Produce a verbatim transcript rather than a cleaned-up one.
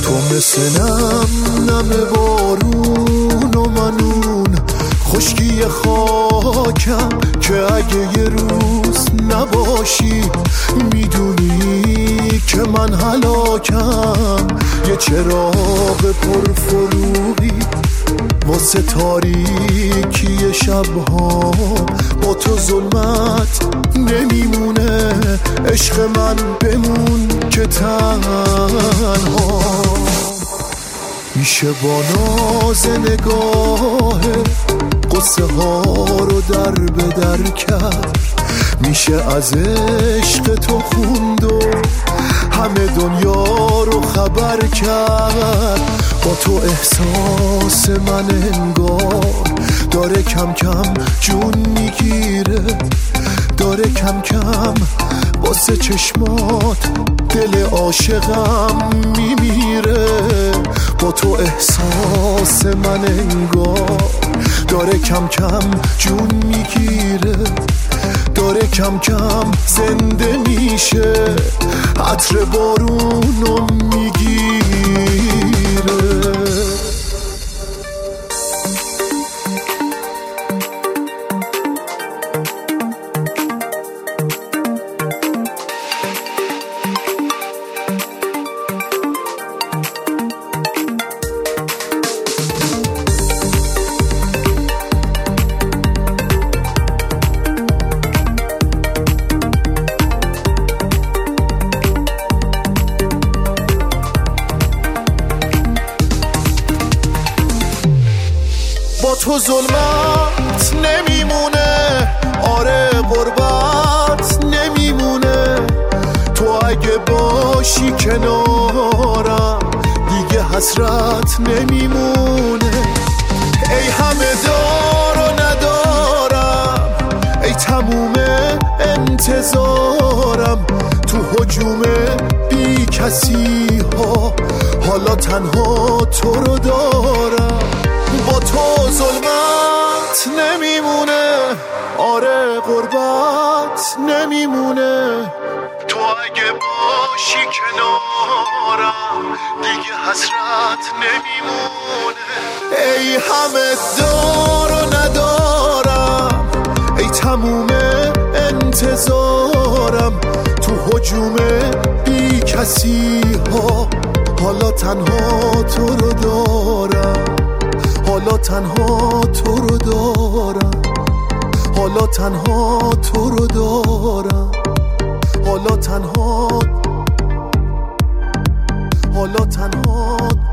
تو مثل نم نم بارون و منون خشکی خاکم که اگه یه روز نباشی میدونی که من هلاکم. یه چراغ پرفروغی واسه تاریکی شبها، با تو ظلمت نمیمونه. عشق من بمون که تنها میشه با ناز نگاه قصه ها رو در به در کرد. میشه از عشق تو خوند و همه دنیا رو خبر کرد. با تو احساس من انگار داره کم کم جون میگیره، داره کم کم واسه چشمات دل عاشقم میمیره. با تو احساس من انگار داره کم کم جون میگیره، داره کم کم زنده میشه، عطر بارونو میگیره. با تو ظلمت نمیمونه، آره غربت نمیمونه. تو اگه باشی کنارم دیگه حسرت نمیمونه. ای همه دار و ندارم، ای تموم انتظارم، تو هجوم بی کسی ها حالا تنها تو رو دارم. با تو ظلمت نمیمونه، آره غربت نمیمونه. تو اگه باشی کنارم دیگه حسرت نمیمونه. ای همه دار و ندارم، ای تموم انتظارم، تو هجوم بی کسی ها حالا تنها تو رو دارم، حالا تنها تو رو دارم، حالا تنها تو رو دارم، حالا تنها، حالا تنها